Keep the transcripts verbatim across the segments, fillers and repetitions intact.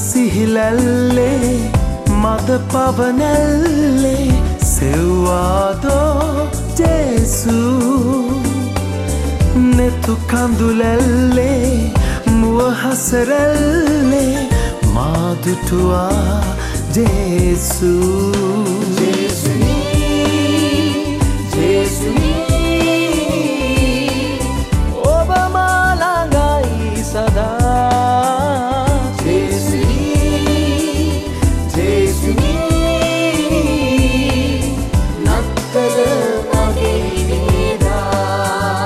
සිහිලැල්ලේ මද පවනැල්ලේ සෙව්වාදෝ ජේසු නෙතු කඳුලැල්ලේ මුවහසරැල්ලේ මාදුටුවා ජේසු ජේසුනී ජේසුනී ඔබ මා ළඟයි සදා ජේසුනී ජේසුනී නත්තල මගේ වේදා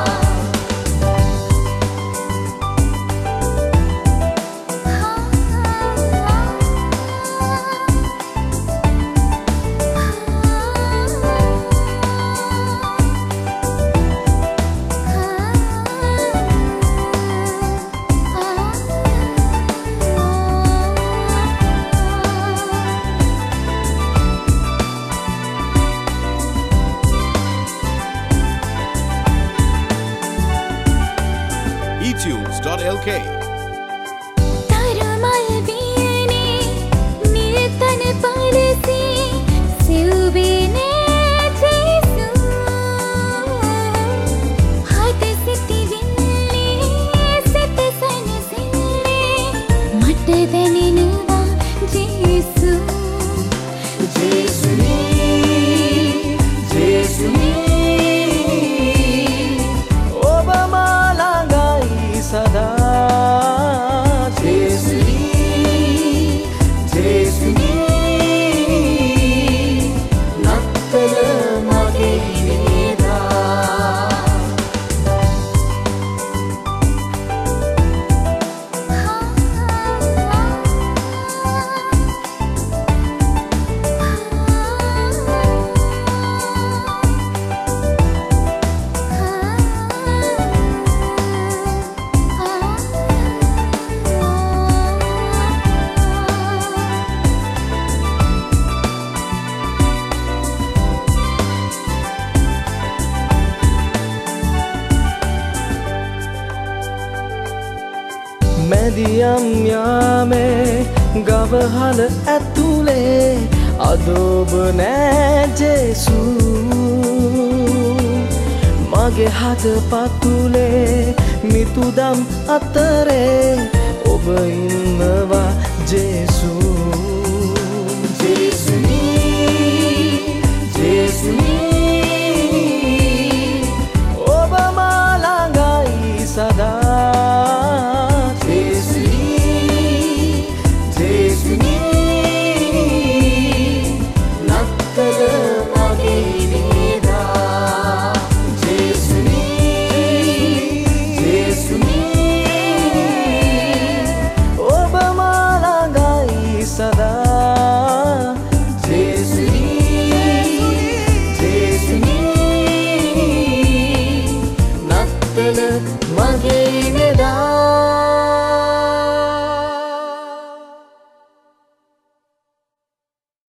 e tunes dot l k තරුමල් වියනේ නිර්තන පරසී සිව්බිනේ ජේසු හද සිටිවිල්ලේ සිත සනසිල්ලේ මට දැනෙනවා ජේසු ජේසුනී ජේසුනී ඔබ මා ළඟයි සදා ජේසුනී ජේසුනී නත්තල මගේ වේදා මැදියම් යාමේ ගවහල ඇතුලේ අදෝබ නෑ ජේසු මගේ හද පතුලේ මිතුදම් අතරේ ඔබ ඉන්නවා ජේසු